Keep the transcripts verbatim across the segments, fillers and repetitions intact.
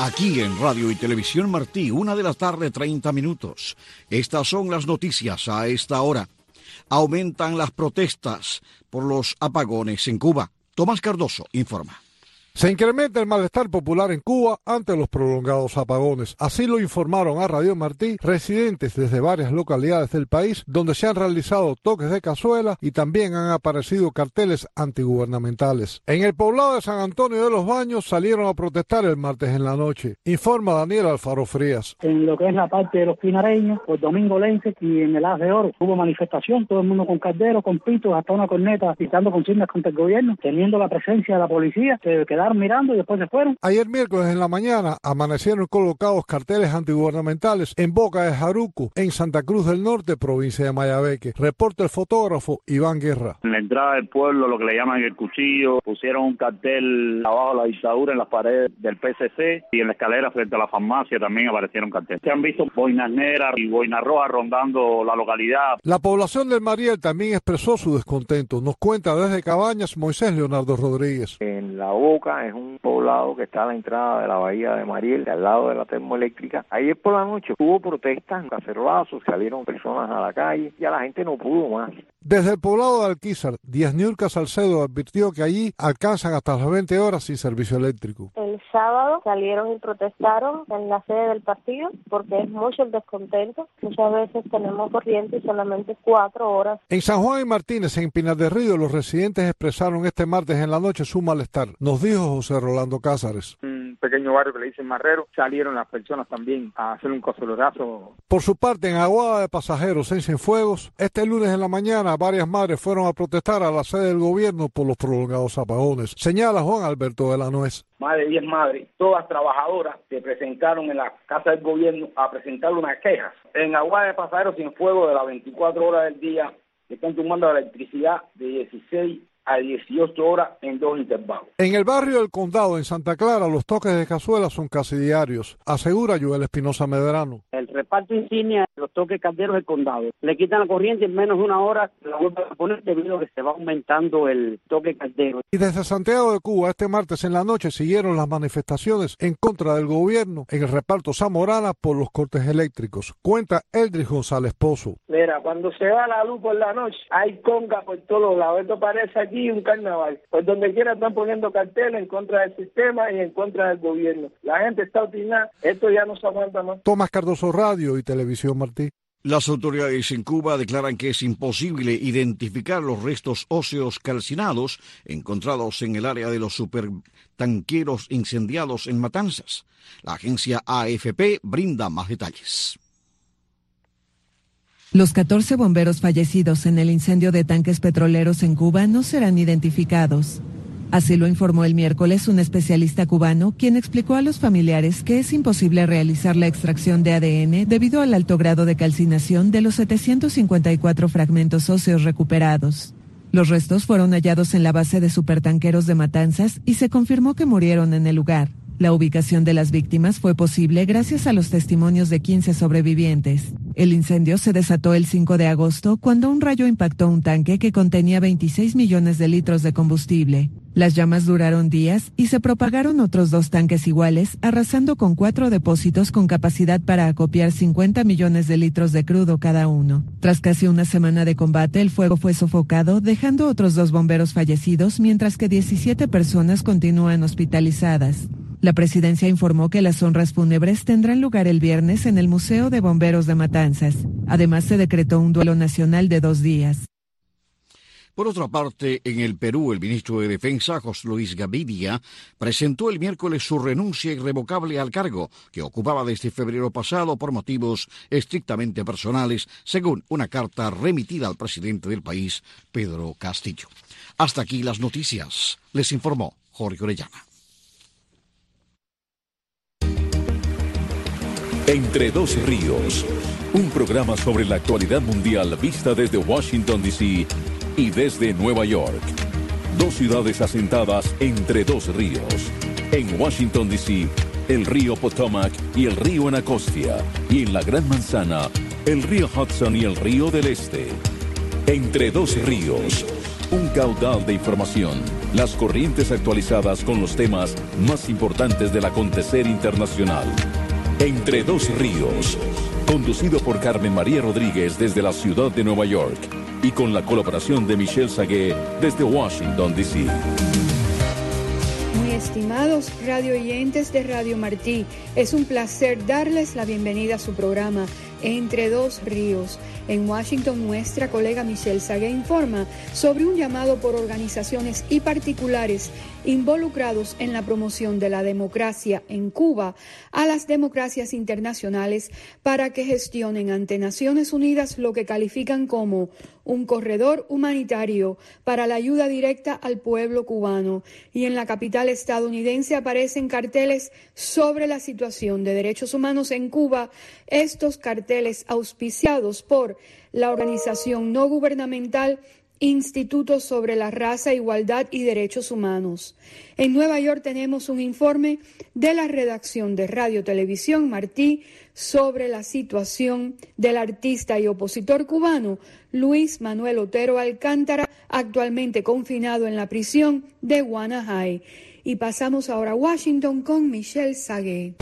Aquí en Radio y Televisión Martí, una de la tarde, treinta minutos. Estas son las noticias a esta hora. Aumentan las protestas por los apagones en Cuba. Tomás Cardoso informa. Se incrementa el malestar popular en Cuba ante los prolongados apagones. Así lo informaron a Radio Martí residentes desde varias localidades del país donde se han realizado toques de cazuela y también han aparecido carteles antigubernamentales. En el poblado de San Antonio de los Baños salieron a protestar el martes en la noche. Informa Daniel Alfaro Frías. En lo que es la parte de los pinareños, por Domingo Lense y en el Haz de Oro hubo manifestación, todo el mundo con calderos, con pitos, hasta una corneta, gritando consignas contra el gobierno, teniendo la presencia de la policía, que quedaron mirando y después se fueron. Ayer miércoles en la mañana amanecieron colocados carteles antigubernamentales en Boca de Jaruco, en Santa Cruz del Norte, provincia de Mayabeque. Reporta el fotógrafo Iván Guerra. En la entrada del pueblo, lo que le llaman el cuchillo, pusieron un cartel abajo de la dictadura en las paredes del P C C y en la escalera frente a la farmacia también aparecieron carteles. Se han visto boinas negras y boinas rojas rondando la localidad. La población del Mariel también expresó su descontento. Nos cuenta desde Cabañas Moisés Leonardo Rodríguez. En La Boca es un poblado que está a la entrada de la bahía de Mariel, al lado de la termoeléctrica. Ayer por la noche hubo protestas, cacerolazos, salieron personas a la calle, ya la gente no pudo más. Desde el poblado de Alquizar, Díaz Niurka Salcedo advirtió que allí alcanzan hasta las veinte horas sin servicio eléctrico. El sábado salieron y protestaron en la sede del partido porque es mucho el descontento. Muchas veces tenemos corriente y solamente cuatro horas. En San Juan y Martínez, en Pinar del Río, los residentes expresaron este martes en la noche su malestar. Nos dijo José Rolando Cázares. Un pequeño barrio que le dicen Marrero, salieron las personas también a hacer un cacerolazo. Por su parte, en Aguada de Pasajeros, en Cienfuegos, este lunes en la mañana varias madres fueron a protestar a la sede del gobierno por los prolongados apagones. Señala Juan Alberto de la Nuez. Más de diez madres, todas trabajadoras, se presentaron en la Casa del Gobierno a presentar unas quejas. En Aguada de Pasajeros, Cienfuegos, de las veinticuatro horas del día, están tomando la electricidad de dieciséis a dieciocho horas en dos intervalos. En el barrio del Condado, en Santa Clara, los toques de cazuela son casi diarios, asegura Joel Espinosa Medrano. El reparto insignia, los toques calderos del Condado, le quitan la corriente en menos de una hora, la vuelven a poner debido a que se va aumentando el toque caldero. Y desde Santiago de Cuba, este martes en la noche, siguieron las manifestaciones en contra del gobierno en el reparto Zamorana por los cortes eléctricos. Cuenta Eldris González Pozo. Mira, cuando se va la luz por la noche, hay conga por todos lados. Esto parece aquí un carnaval. Pues donde quiera están poniendo carteles en contra del sistema y en contra del gobierno. La gente está obstinada. Esto ya no se aguanta más. Tomás Cardoso, Radio y Televisión Martí. Las autoridades en Cuba declaran que es imposible identificar los restos óseos calcinados encontrados en el área de los supertanqueros incendiados en Matanzas. La agencia A F P brinda más detalles. Los catorce bomberos fallecidos en el incendio de tanques petroleros en Cuba no serán identificados. Así lo informó el miércoles un especialista cubano, quien explicó a los familiares que es imposible realizar la extracción de A D N debido al alto grado de calcinación de los setecientos cincuenta y cuatro fragmentos óseos recuperados. Los restos fueron hallados en la base de supertanqueros de Matanzas y se confirmó que murieron en el lugar. La ubicación de las víctimas fue posible gracias a los testimonios de quince sobrevivientes. El incendio se desató el cinco de agosto cuando un rayo impactó un tanque que contenía veintiséis millones de litros de combustible. Las llamas duraron días y se propagaron otros dos tanques iguales, arrasando con cuatro depósitos con capacidad para acopiar cincuenta millones de litros de crudo cada uno. Tras casi una semana de combate, el fuego fue sofocado, dejando otros dos bomberos fallecidos, mientras que diecisiete personas continúan hospitalizadas. La presidencia informó que las honras fúnebres tendrán lugar el viernes en el Museo de Bomberos de Matanzas. Además, se decretó un duelo nacional de dos días. Por otra parte, en el Perú, el ministro de Defensa, José Luis Gavidia, presentó el miércoles su renuncia irrevocable al cargo que ocupaba desde febrero pasado por motivos estrictamente personales, según una carta remitida al presidente del país, Pedro Castillo. Hasta aquí las noticias. Les informó Jorge Orellana. Entre dos ríos, un programa sobre la actualidad mundial vista desde Washington, D C y desde Nueva York. Dos ciudades asentadas entre dos ríos. En Washington, D C, el río Potomac y el río Anacostia. Y en la Gran Manzana, el río Hudson y el río del Este. Entre dos ríos, un caudal de información, Las corrientes actualizadas con los temas más importantes del acontecer internacional. Entre Dos Ríos, conducido por Carmen María Rodríguez desde la ciudad de Nueva York y con la colaboración de Michelle Sagué desde Washington, D C. Muy estimados radio oyentes de Radio Martí, es un placer darles la bienvenida a su programa Entre Dos Ríos. En Washington, nuestra colega Michelle Sagué informa sobre un llamado por organizaciones y particulares involucrados en la promoción de la democracia en Cuba a las democracias internacionales para que gestionen ante Naciones Unidas lo que califican como un corredor humanitario para la ayuda directa al pueblo cubano. Y en la capital estadounidense aparecen carteles sobre la situación de derechos humanos en Cuba, estos carteles auspiciados por la organización no gubernamental Instituto sobre la Raza, Igualdad y Derechos Humanos. En Nueva York tenemos un informe de la redacción de Radio Televisión Martí sobre la situación del artista y opositor cubano Luis Manuel Otero Alcántara, actualmente confinado en la prisión de Guanajay. Y pasamos ahora a Washington con Michelle Sagué.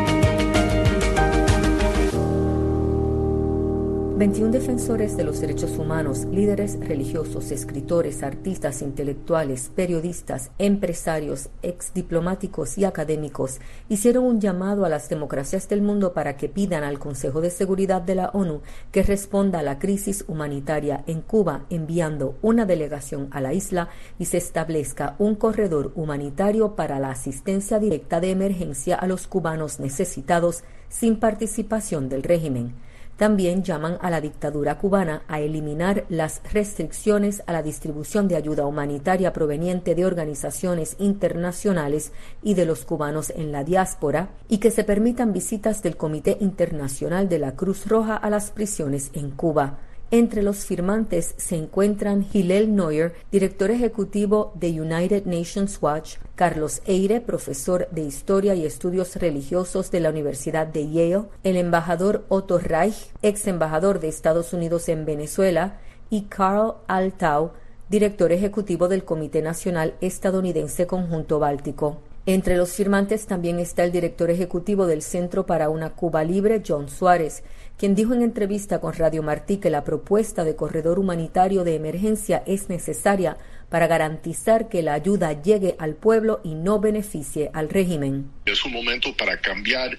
veintiún defensores de los derechos humanos, líderes religiosos, escritores, artistas, intelectuales, periodistas, empresarios, exdiplomáticos y académicos hicieron un llamado a las democracias del mundo para que pidan al Consejo de Seguridad de la ONU que responda a la crisis humanitaria en Cuba, enviando una delegación a la isla y se establezca un corredor humanitario para la asistencia directa de emergencia a los cubanos necesitados sin participación del régimen. También llaman a la dictadura cubana a eliminar las restricciones a la distribución de ayuda humanitaria proveniente de organizaciones internacionales y de los cubanos en la diáspora y que se permitan visitas del Comité Internacional de la Cruz Roja a las prisiones en Cuba. Entre los firmantes se encuentran Hillel Neuer, director ejecutivo de United Nations Watch, Carlos Eire, profesor de Historia y Estudios Religiosos de la Universidad de Yale, el embajador Otto Reich, ex embajador de Estados Unidos en Venezuela, y Carl Altau, director ejecutivo del Comité Nacional Estadounidense Conjunto Báltico. Entre los firmantes también está el director ejecutivo del Centro para una Cuba Libre, John Suárez, quien dijo en entrevista con Radio Martí que la propuesta de corredor humanitario de emergencia es necesaria para garantizar que la ayuda llegue al pueblo y no beneficie al régimen. Es un momento para cambiar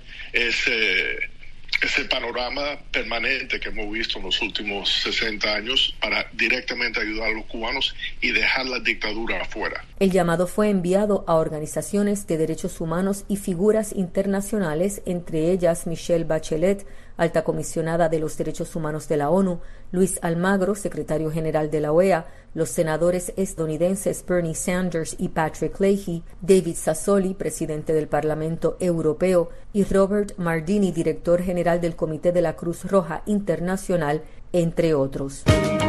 ese, ese panorama permanente que hemos visto en los últimos sesenta años para directamente ayudar a los cubanos y dejar la dictadura afuera. El llamado fue enviado a organizaciones de derechos humanos y figuras internacionales, entre ellas Michelle Bachelet, alta comisionada de los derechos humanos de la ONU, Luis Almagro, secretario general de la O E A, los senadores estadounidenses Bernie Sanders y Patrick Leahy, David Sassoli, presidente del Parlamento Europeo, y Robert Mardini, director general del Comité de la Cruz Roja Internacional, entre otros.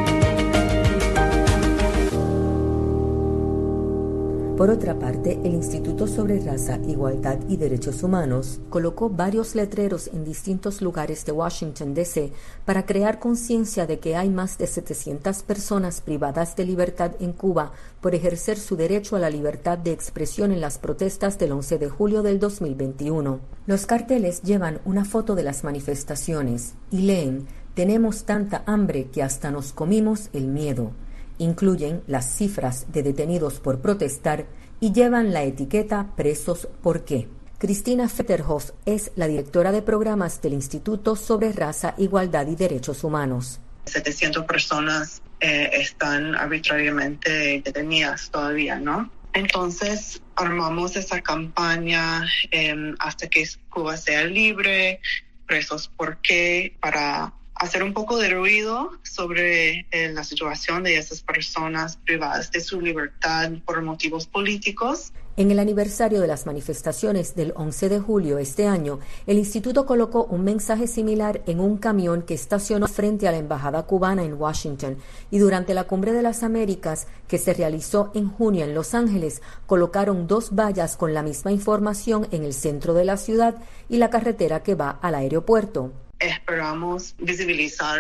Por otra parte, el Instituto sobre Raza, Igualdad y Derechos Humanos colocó varios letreros en distintos lugares de Washington, D C para crear conciencia de que hay más de setecientas personas privadas de libertad en Cuba por ejercer su derecho a la libertad de expresión en las protestas del once de julio del dos mil veintiuno. Los carteles llevan una foto de las manifestaciones y leen: «Tenemos tanta hambre que hasta nos comimos el miedo». Incluyen las cifras de detenidos por protestar y llevan la etiqueta «Presos por qué». Cristina Fetterhoff es la directora de programas del Instituto sobre Raza, Igualdad y Derechos Humanos. setecientas personas eh, están arbitrariamente detenidas todavía, ¿no? Entonces armamos esa campaña eh, hasta que Cuba sea libre, presos por qué, para hacer un poco de ruido sobre eh, la situación de esas personas privadas de su libertad por motivos políticos. En el aniversario de las manifestaciones del once de julio este año, el instituto colocó un mensaje similar en un camión que estacionó frente a la embajada cubana en Washington, y durante la Cumbre de las Américas, que se realizó en junio en Los Ángeles, colocaron dos vallas con la misma información en el centro de la ciudad y la carretera que va al aeropuerto. Esperamos visibilizar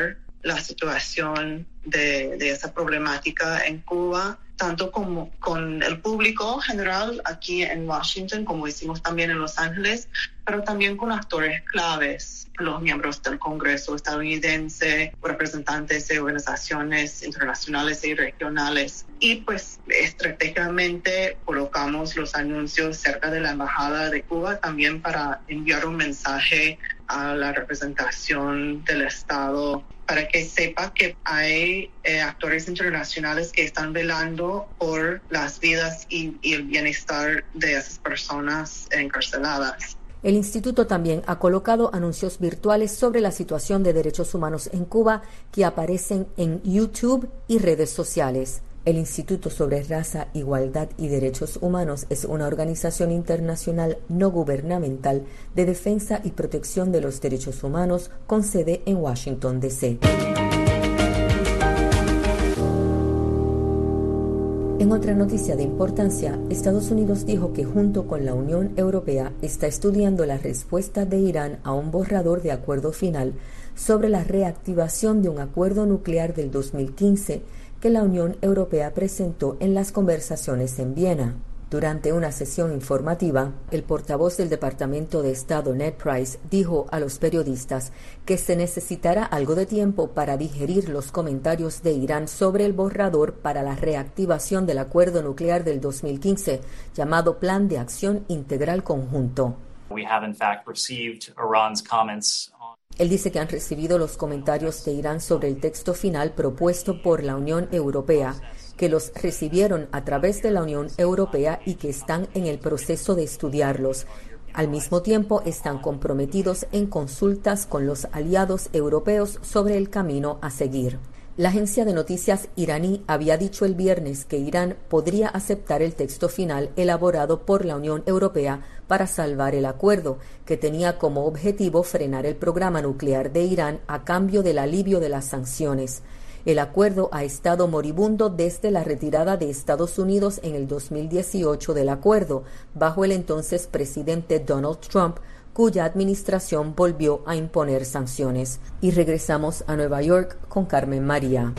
la situación de, de esa problemática en Cuba, tanto como con el público general aquí en Washington, como hicimos también en Los Ángeles, pero también con actores claves, los miembros del Congreso estadounidense, representantes de organizaciones internacionales y regionales. Y pues estratégicamente colocamos los anuncios cerca de la Embajada de Cuba también para enviar un mensaje a la representación del Estado para que sepa que hay eh, actores internacionales que están velando por las vidas y, y el bienestar de esas personas encarceladas. El instituto también ha colocado anuncios virtuales sobre la situación de derechos humanos en Cuba que aparecen en YouTube y redes sociales. El Instituto sobre Raza, Igualdad y Derechos Humanos es una organización internacional no gubernamental de defensa y protección de los derechos humanos con sede en Washington, D C En otra noticia de importancia, Estados Unidos dijo que junto con la Unión Europea está estudiando la respuesta de Irán a un borrador de acuerdo final sobre la reactivación de un acuerdo nuclear del dos mil quince que la Unión Europea presentó en las conversaciones en Viena. Durante una sesión informativa, el portavoz del Departamento de Estado, Ned Price, dijo a los periodistas que se necesitará algo de tiempo para digerir los comentarios de Irán sobre el borrador para la reactivación del acuerdo nuclear del dos mil quince, llamado Plan de Acción Integral Conjunto. We have in fact received Iran's comments. Él dice que han recibido los comentarios de Irán sobre el texto final propuesto por la Unión Europea, que los recibieron a través de la Unión Europea y que están en el proceso de estudiarlos. Al mismo tiempo, están comprometidos en consultas con los aliados europeos sobre el camino a seguir. La agencia de noticias iraní había dicho el viernes que Irán podría aceptar el texto final elaborado por la Unión Europea para salvar el acuerdo, que tenía como objetivo frenar el programa nuclear de Irán a cambio del alivio de las sanciones. El acuerdo ha estado moribundo desde la retirada de Estados Unidos en el dos mil dieciocho del acuerdo, bajo el entonces presidente Donald Trump, cuya administración volvió a imponer sanciones. Y regresamos a Nueva York con Carmen María.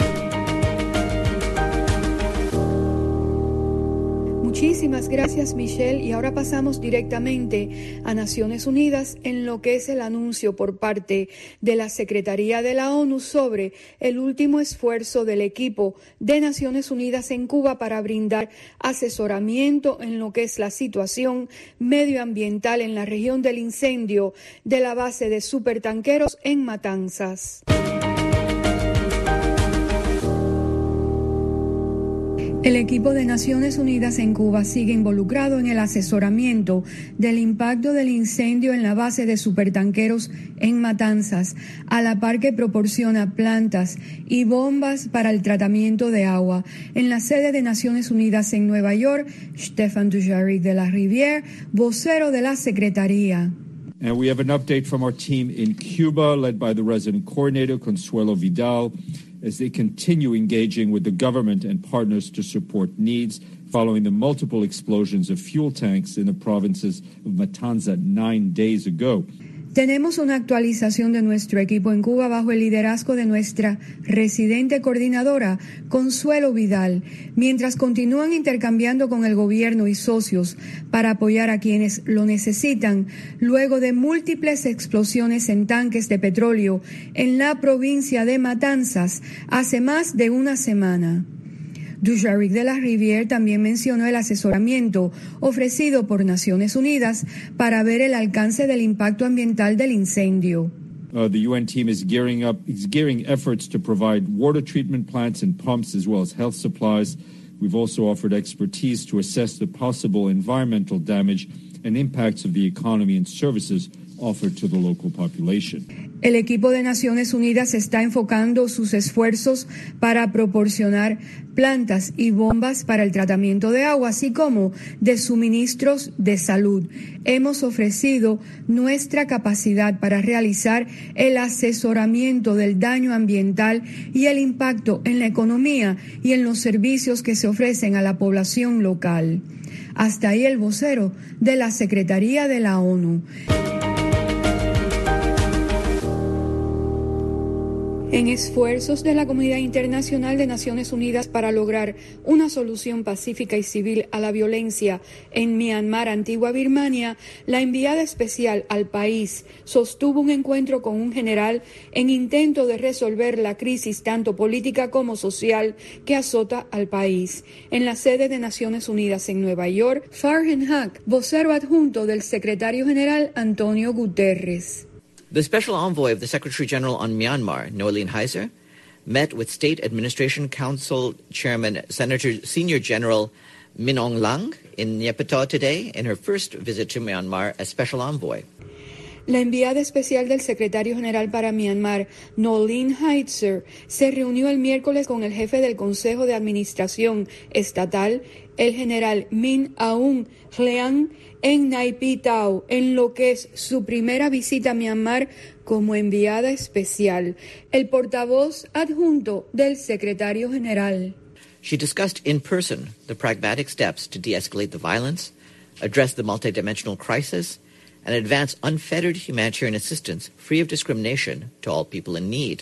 Muchísimas gracias, Michelle. Y ahora pasamos directamente a Naciones Unidas en lo que es el anuncio por parte de la Secretaría de la ONU sobre el último esfuerzo del equipo de Naciones Unidas en Cuba para brindar asesoramiento en lo que es la situación medioambiental en la región del incendio de la base de supertanqueros en Matanzas. El equipo de Naciones Unidas en Cuba sigue involucrado en el asesoramiento del impacto del incendio en la base de supertanqueros en Matanzas, a la par que proporciona plantas y bombas para el tratamiento de agua. En la sede de Naciones Unidas en Nueva York, Stéphane Dujarric de la Rivière, vocero de la Secretaría. And we have an update from our team in Cuba, led by the resident coordinator, Consuelo Vidal, as they continue engaging with the government and partners to support needs following the multiple explosions of fuel tanks in the provinces of Matanzas nine days ago. Tenemos una actualización de nuestro equipo en Cuba bajo el liderazgo de nuestra residente coordinadora, Consuelo Vidal, mientras continúan intercambiando con el gobierno y socios para apoyar a quienes lo necesitan, luego de múltiples explosiones en tanques de petróleo en la provincia de Matanzas hace más de una semana. Dujarric de la Rivière también mencionó el asesoramiento ofrecido por Naciones Unidas para ver el alcance del impacto ambiental del incendio. Uh, the U N team is gearing up, is gearing efforts to provide water treatment plants and pumps as well as health supplies. We've also offered expertise to assess the possible environmental damage and impacts of the economy and services offered to the local population. El equipo de Naciones Unidas está enfocando sus esfuerzos para proporcionar plantas y bombas para el tratamiento de agua, así como de suministros de salud. Hemos ofrecido nuestra capacidad para realizar el asesoramiento del daño ambiental y el impacto en la economía y en los servicios que se ofrecen a la población local. Hasta ahí el vocero de la Secretaría de la ONU. En esfuerzos de la comunidad internacional de Naciones Unidas para lograr una solución pacífica y civil a la violencia en Myanmar, antigua Birmania, la enviada especial al país sostuvo un encuentro con un general en intento de resolver la crisis tanto política como social que azota al país. En la sede de Naciones Unidas en Nueva York, Farhan Haq, vocero adjunto del secretario general Antonio Guterres. The Special Envoy of the Secretary General on Myanmar, Noeleen Heyzer, met with State Administration Council Chairman Senator Senior General Min Aung Hlaing in Naypyidaw today in her first visit to Myanmar as Special Envoy. La enviada especial del secretario general para Myanmar, Noeleen Heyzer, se reunió el miércoles con el jefe del Consejo de Administración Estatal, el general Min Aung Hlaing, en Naypyidaw, en lo que es su primera visita a Myanmar como enviada especial. El portavoz adjunto del secretario general. She discussed in person the pragmatic steps to de-escalate the violence, address the multidimensional crisis, and advance unfettered humanitarian assistance free of discrimination to all people in need.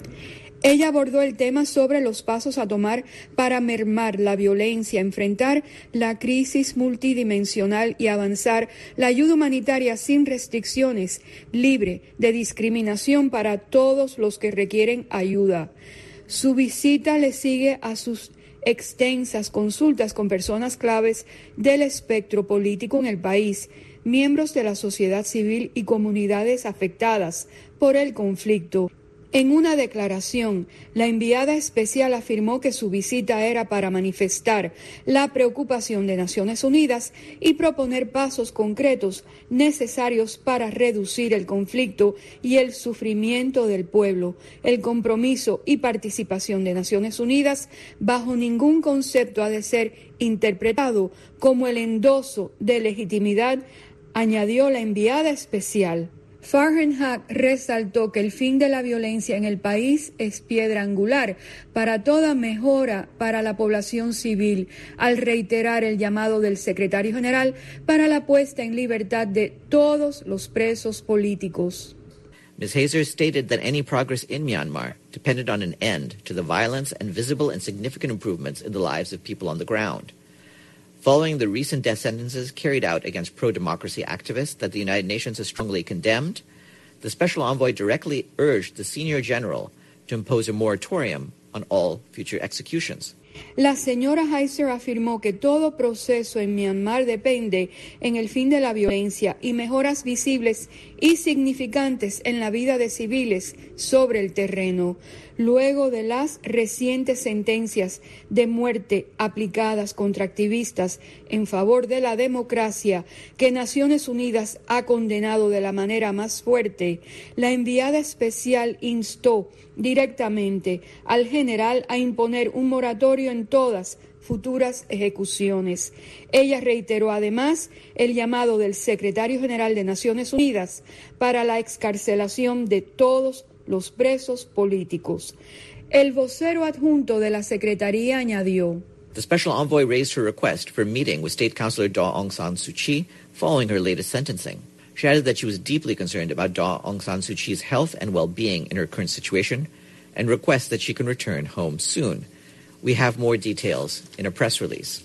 Ella abordó el tema sobre los pasos a tomar para mermar la violencia, enfrentar la crisis multidimensional y avanzar la ayuda humanitaria sin restricciones, libre de discriminación para todos los que requieren ayuda. Su visita le sigue a sus extensas consultas con personas claves del espectro político en el país, miembros de la sociedad civil y comunidades afectadas por el conflicto. En una declaración, la enviada especial afirmó que su visita era para manifestar la preocupación de Naciones Unidas y proponer pasos concretos necesarios para reducir el conflicto y el sufrimiento del pueblo. El compromiso y participación de Naciones Unidas bajo ningún concepto ha de ser interpretado como el endoso de legitimidad, añadió la enviada especial. Farhan Haq resaltó que el fin de la violencia en el país es piedra angular para toda mejora para la población civil, al reiterar el llamado del secretario general para la puesta en libertad de todos los presos políticos. Miz Heyzer stated that any progress in Myanmar depended on an end to the violence and visible and significant improvements in the lives of people on the ground. Following the recent death sentences carried out against pro-democracy activists that the United Nations has strongly condemned, the Special Envoy directly urged the Senior General to impose a moratorium on all future executions. La señora Heyzer afirmó que todo proceso en Myanmar depende en el fin de la violencia y mejoras visibles y significantes en la vida de civiles sobre el terreno. Luego de las recientes sentencias de muerte aplicadas contra activistas en favor de la democracia que Naciones Unidas ha condenado de la manera más fuerte, la enviada especial instó directamente al general a imponer un moratorio en todas futuras ejecuciones. Ella reiteró además el llamado del secretario general de Naciones Unidas para la excarcelación de todos los presos políticos. El vocero adjunto de la Secretaría añadió: The Special Envoy raised her request for a meeting with State Councilor Daw Aung San Suu Kyi following her latest sentencing. She added that she was deeply concerned about Daw Aung San Suu Kyi's health and well-being in her current situation and requests that she can return home soon. We have more details in a press release.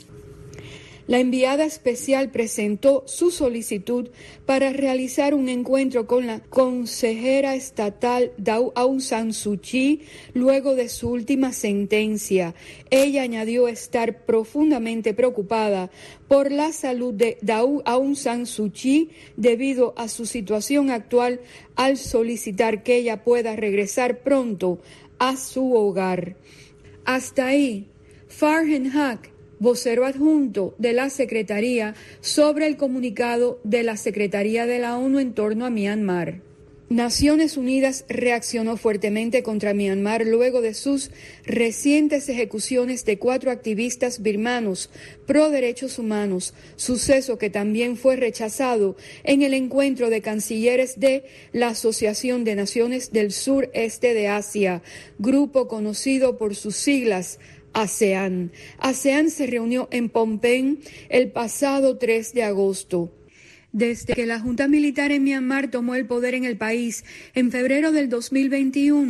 La enviada especial presentó su solicitud para realizar un encuentro con la consejera estatal Daw Aung San Suu Kyi luego de su última sentencia. Ella añadió estar profundamente preocupada por la salud de Daw Aung San Suu Kyi debido a su situación actual, al solicitar que ella pueda regresar pronto a su hogar. Hasta ahí, Farhan Haq, vocero adjunto de la Secretaría, sobre el comunicado de la Secretaría de la ONU en torno a Myanmar. Naciones Unidas reaccionó fuertemente contra Myanmar luego de sus recientes ejecuciones de cuatro activistas birmanos pro derechos humanos, suceso que también fue rechazado en el encuentro de cancilleres de la Asociación de Naciones del Sureste de Asia, grupo conocido por sus siglas ASEAN. ASEAN se reunió en Phnom Penh el pasado tres de agosto. Desde que la Junta Militar en Myanmar tomó el poder en el país en febrero del dos mil veintiuno,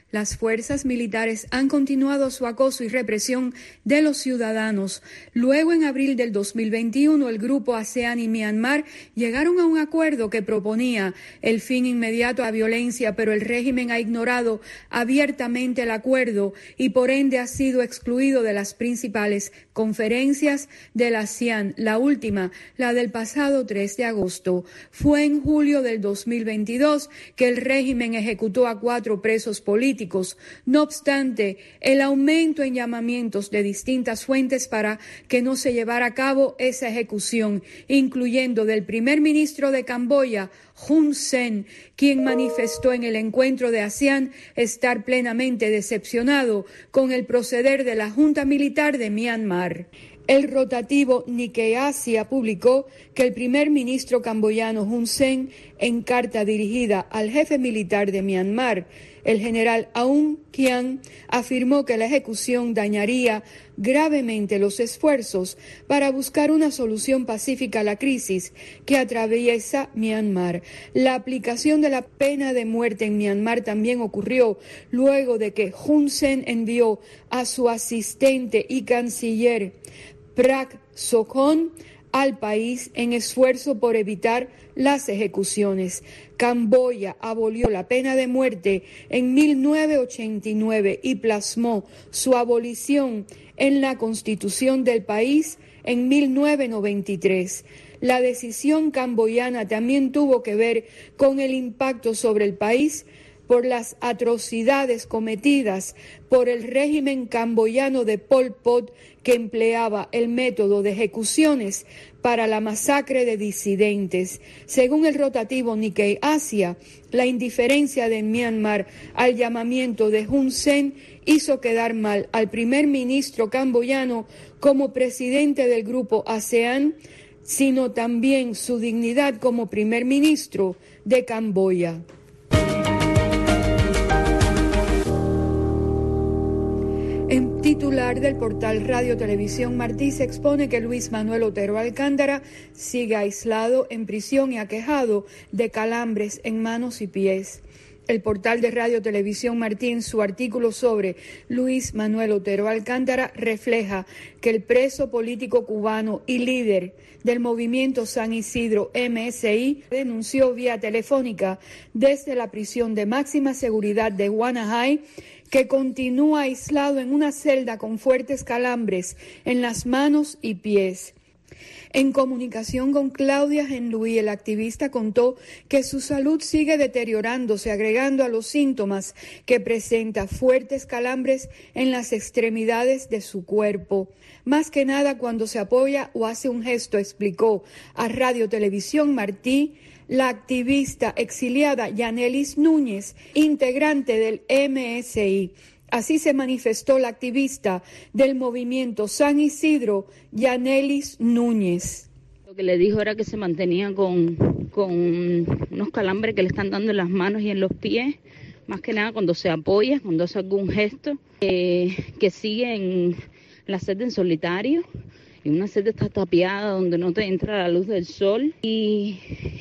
Las fuerzas militares han continuado su acoso y represión de los ciudadanos. Luego, en abril del dos mil veintiuno, el grupo ASEAN y Myanmar llegaron a un acuerdo que proponía el fin inmediato a la violencia, pero el régimen ha ignorado abiertamente el acuerdo y por ende ha sido excluido de las principales conferencias del ASEAN. La última, la del pasado tres de agosto. Fue en julio del dos mil veintidós que el régimen ejecutó a cuatro presos políticos. No obstante, el aumento en llamamientos de distintas fuentes para que no se llevara a cabo esa ejecución, incluyendo del primer ministro de Camboya, Hun Sen, quien manifestó en el encuentro de ASEAN estar plenamente decepcionado con el proceder de la Junta Militar de Myanmar. El rotativo Nikkei Asia publicó que el primer ministro camboyano Hun Sen, en carta dirigida al jefe militar de Myanmar, el general Aung Kyaw, afirmó que la ejecución dañaría gravemente los esfuerzos para buscar una solución pacífica a la crisis que atraviesa Myanmar. La aplicación de la pena de muerte en Myanmar también ocurrió luego de que Hun Sen envió a su asistente y canciller Prak Sokhonn al país en esfuerzo por evitar las ejecuciones. Camboya abolió la pena de muerte en mil novecientos ochenta y nueve y plasmó su abolición en la Constitución del país en mil novecientos noventa y tres. La decisión camboyana también tuvo que ver con el impacto sobre el país por las atrocidades cometidas por el régimen camboyano de Pol Pot, que empleaba el método de ejecuciones para la masacre de disidentes. Según el rotativo Nikkei Asia, la indiferencia de Myanmar al llamamiento de Hun Sen hizo quedar mal al primer ministro camboyano como presidente del grupo ASEAN, sino también su dignidad como primer ministro de Camboya. En titular del portal Radio Televisión Martí se expone que Luis Manuel Otero Alcántara sigue aislado en prisión y aquejado de calambres en manos y pies. El portal de Radio Televisión Martí, en su artículo sobre Luis Manuel Otero Alcántara, refleja que el preso político cubano y líder del movimiento San Isidro M S I denunció vía telefónica desde la prisión de máxima seguridad de Guanajay que continúa aislado en una celda con fuertes calambres en las manos y pies. En comunicación con Claudia Genluí, el activista contó que su salud sigue deteriorándose, agregando a los síntomas que presenta fuertes calambres en las extremidades de su cuerpo. Más que nada cuando se apoya o hace un gesto, explicó a Radio Televisión Martí la activista exiliada Yanelis Núñez, integrante del M S I. Así se manifestó la activista del movimiento San Isidro, Yanelis Núñez. Lo que le dijo era que se mantenía con, con unos calambres que le están dando en las manos y en los pies, más que nada cuando se apoya, cuando hace algún gesto, eh, que sigue en la celda en solitario. Y una celda está tapiada donde no te entra la luz del sol y,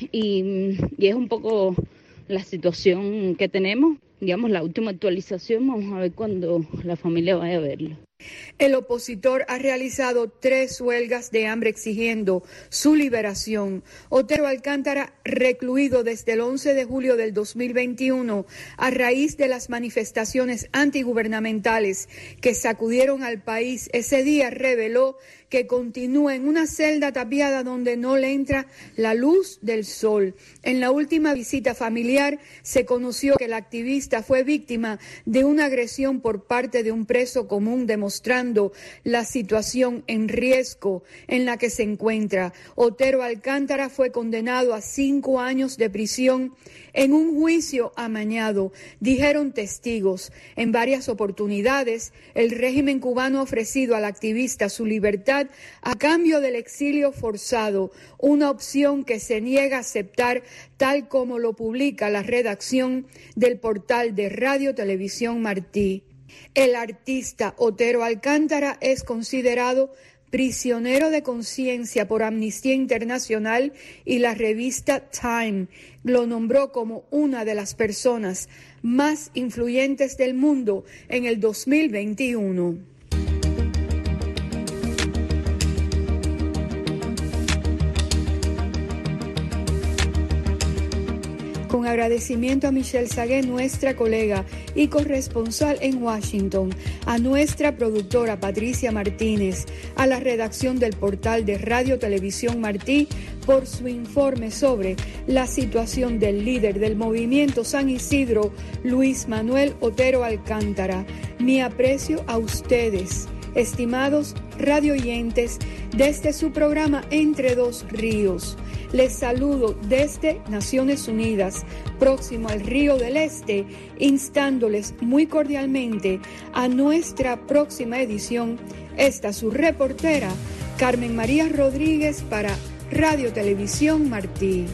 y, y es un poco la situación que tenemos. Digamos, la última actualización, vamos a ver cuando la familia vaya a verlo. El opositor ha realizado tres huelgas de hambre exigiendo su liberación. Otero Alcántara, recluido desde el once de julio del dos mil veintiuno a raíz de las manifestaciones antigubernamentales que sacudieron al país, ese día reveló que continúa en una celda tapiada donde no le entra la luz del sol. En la última visita familiar se conoció que el activista fue víctima de una agresión por parte de un preso común, demostrando la situación en riesgo en la que se encuentra. Otero Alcántara fue condenado a cinco años de prisión en un juicio amañado, dijeron testigos. En varias oportunidades, el régimen cubano ha ofrecido al activista su libertad a cambio del exilio forzado, una opción que se niega a aceptar, tal como lo publica la redacción del portal de Radio Televisión Martí. El artista Otero Alcántara es considerado prisionero de conciencia por Amnistía Internacional y la revista Time lo nombró como una de las personas más influyentes del mundo en el dos mil veintiuno. Con agradecimiento a Michelle Sagué, nuestra colega y corresponsal en Washington, a nuestra productora Patricia Martínez, a la redacción del portal de Radio Televisión Martí por su informe sobre la situación del líder del movimiento San Isidro, Luis Manuel Otero Alcántara. Mi aprecio a ustedes, estimados radioyentes, desde su programa Entre Dos Ríos. Les saludo desde Naciones Unidas, próximo al Río del Este, instándoles muy cordialmente a nuestra próxima edición. Esta su reportera, Carmen María Rodríguez, para Radio Televisión Martí.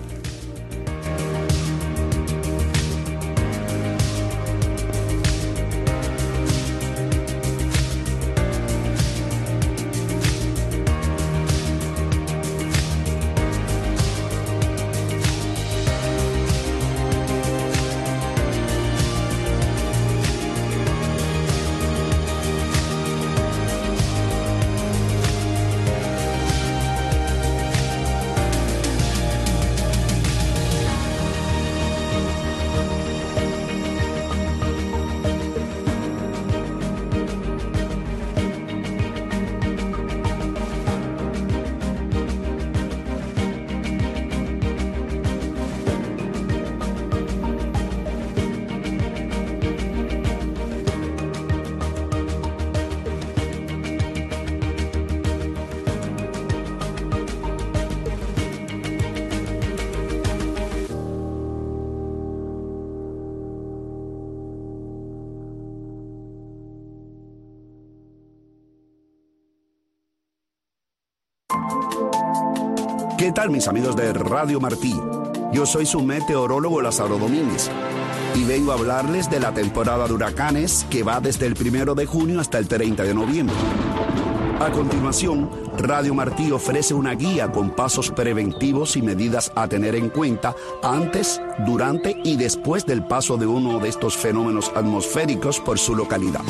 ¿Qué tal, mis amigos de Radio Martí? Yo soy su meteorólogo Lázaro Domínguez y vengo a hablarles de la temporada de huracanes que va desde el primero de junio hasta el treinta de noviembre. A continuación, Radio Martí ofrece una guía con pasos preventivos y medidas a tener en cuenta antes, durante y después del paso de uno de estos fenómenos atmosféricos por su localidad.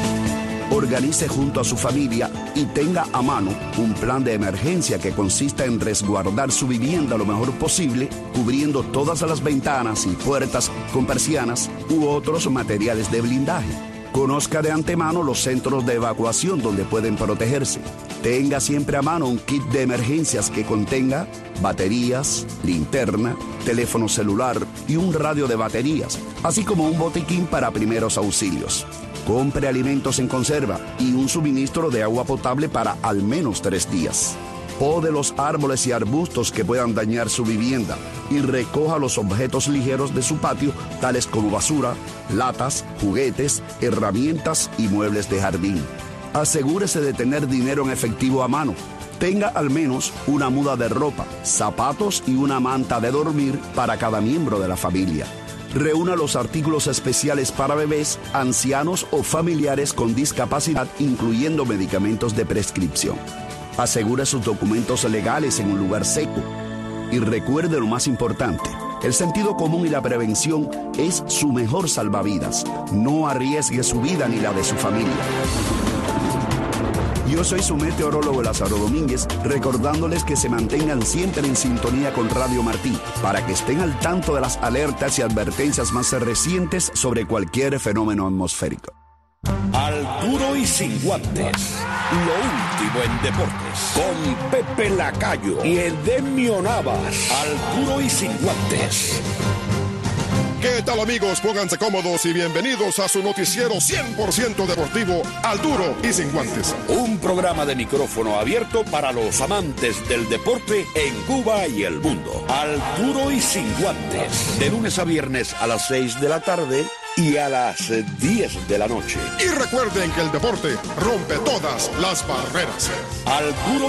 Organice junto a su familia y tenga a mano un plan de emergencia que consista en resguardar su vivienda lo mejor posible, cubriendo todas las ventanas y puertas con persianas u otros materiales de blindaje. Conozca de antemano los centros de evacuación donde pueden protegerse. Tenga siempre a mano un kit de emergencias que contenga baterías, linterna, teléfono celular y un radio de baterías, así como un botiquín para primeros auxilios. Compre alimentos en conserva y un suministro de agua potable para al menos tres días. Pode los árboles y arbustos que puedan dañar su vivienda y recoja los objetos ligeros de su patio, tales como basura, latas, juguetes, herramientas y muebles de jardín. Asegúrese de tener dinero en efectivo a mano. Tenga al menos una muda de ropa, zapatos y una manta de dormir para cada miembro de la familia. Reúna los artículos especiales para bebés, ancianos o familiares con discapacidad, incluyendo medicamentos de prescripción. Asegure sus documentos legales en un lugar seco. Y recuerde lo más importante, el sentido común y la prevención es su mejor salvavidas. No arriesgue su vida ni la de su familia. Yo soy su meteorólogo Lázaro Domínguez, recordándoles que se mantengan siempre en sintonía con Radio Martí, para que estén al tanto de las alertas y advertencias más recientes sobre cualquier fenómeno atmosférico. Al duro y sin guantes, lo último en deportes, con Pepe Lacayo y Edemio Navas. Al duro y sin guantes. ¿Qué tal, amigos? Pónganse cómodos y bienvenidos a su noticiero cien por ciento deportivo, Al Duro y Sin Guantes. Un programa de micrófono abierto para los amantes del deporte en Cuba y el mundo. Al Duro y Sin Guantes. De lunes a viernes a las seis de la tarde y a las diez de la noche. Y recuerden que el deporte rompe todas las barreras. Al Duro